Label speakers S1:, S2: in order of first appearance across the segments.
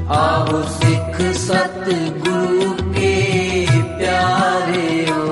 S1: ਆਓ ਸਿੱਖ ਸਤਿਗੁਰੂ ਕੇ ਪਿਆਰਿਓ।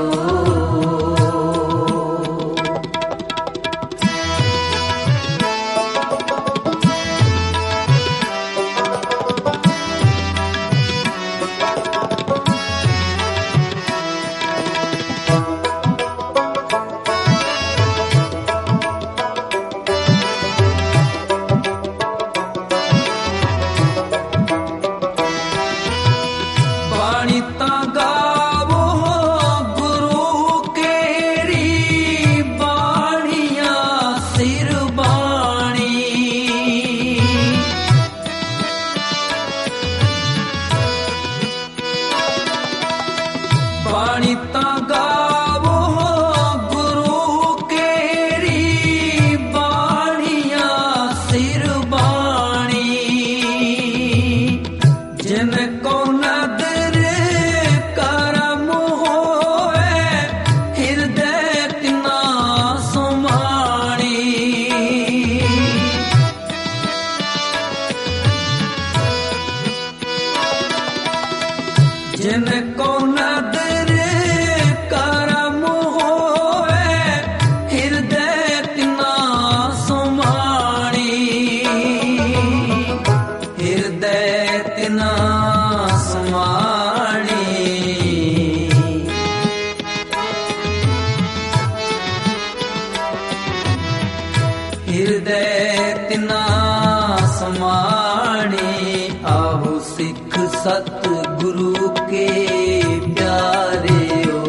S1: ਸਤਿਗੁਰੂ ਕੇ ਪਿਆਰਿਓ।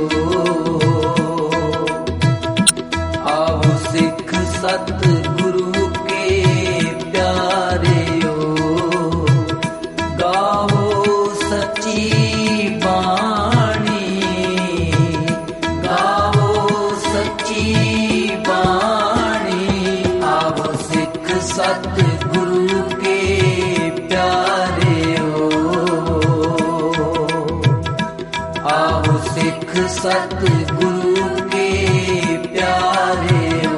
S1: ਆਓ ਸਿੱਖ ਸਤਿਗੁਰੂ ਕੇ ਪਿਆਰਿਓ। ਗਾਵੋ ਸੱਚੀ ਬਾਣੀ, ਗਾਵੋ ਸੱਚੀ ਬਾਣੀ। ਆਓ ਸਿੱਖ ਸਤਿਗੁਰੂ ਕੇ ਪਿਆਰਿਓ। ਆਓ ਸਿੱਖ ਸਤਿਗੁਰੂ ਕੇ ਪਿਆਰਿਓ।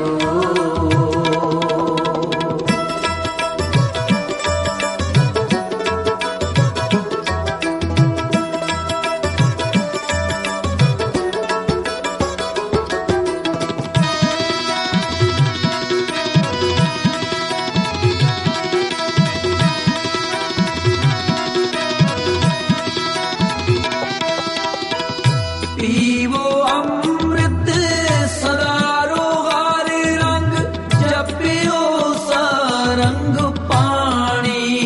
S1: ਪੀਵੋ ਅੰਮ੍ਰਿਤ ਸਦਾ ਰੋਗਾਰ ਰੰਗ, ਜਪਿਓ ਸਰੰਗ ਪਾਣੀ।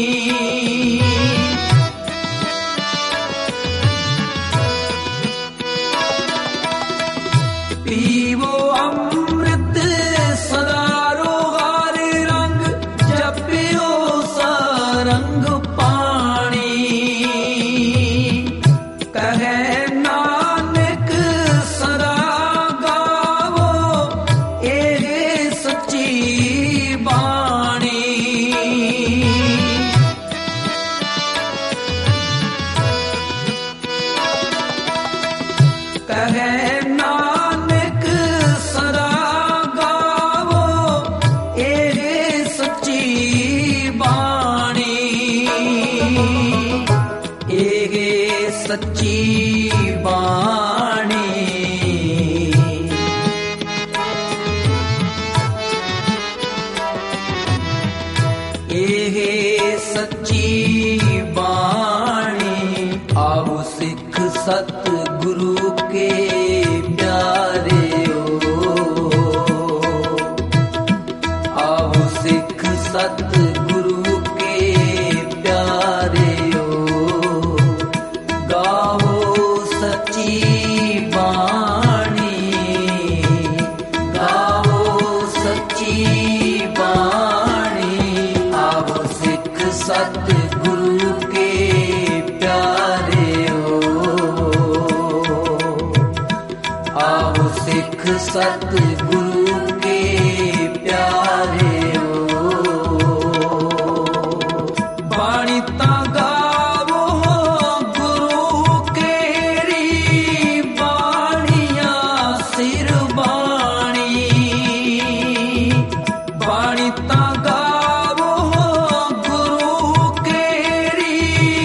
S1: ਪੀਵੋ ਅੰਮ੍ਰਿਤ ਸਦਾ ਰੋਗਾਰ ਰੰਗ, ਜਪਿਓ ਸਰੰਗ ਪਾਣੀ। ਕਹੈ ਕਹੈ ਨਾਨਕ ਸਦਾ ਗਾਵੋ ਇਹ ਸੱਚੀ ਬਾਣੀ। ਇਹ ਸੱਚੀ ਬਾਣੀ। ਇਹ ਸੱਚੀ ਬਾਣੀ। ਆਓ ਸਿੱਖ ਸਤਿਗੁਰੂ ਕੇ ਪਿਆਰਿਓ। ਆਓ ਸਿੱਖ ਸਤਿਗੁਰੂ ਕੇ ਪਿਆਰਿਓ। ਗਾਵੋ ਸੱਚੀ ਬਾਣੀ, ਗਾਵੋ ਸੱਚੀ ਬਾਣੀ। ਆਓ ਸਿੱਖ ਸਤਿਗੁਰੂ ਕੇ ਪਿਆਰਿਓ। ਆਓ ਸਿੱਖ ਸਤਿਗੁਰੂ ਕੇ ਪਿਆਰਿਓ। ਬਾਣੀ ਤਾਂ ਗਾਵੋ ਗੁਰੂ ਕੇਰੀ ਬਾਣੀਆਂ ਸਿਰ ਬਾਣੀ। ਬਾਣੀ ਤਾਂ ਗਾਵੋ ਗੁਰੂ ਕੇਰੀ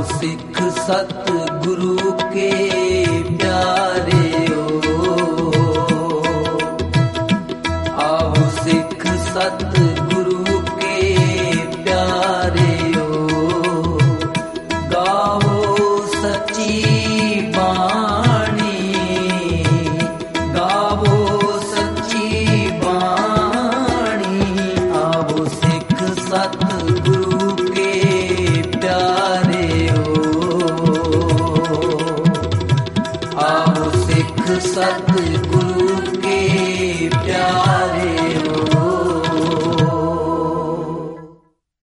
S1: सिख सतगुरु के प्यारे हो, आओ सिख सतगुरु के प्यारे हो, गाओ सच्ची बाणी, गाओ सच्ची बाणी, आओ सिख सतगुरु के प्यारे आओ सिख सतगुरु के प्यारे हो।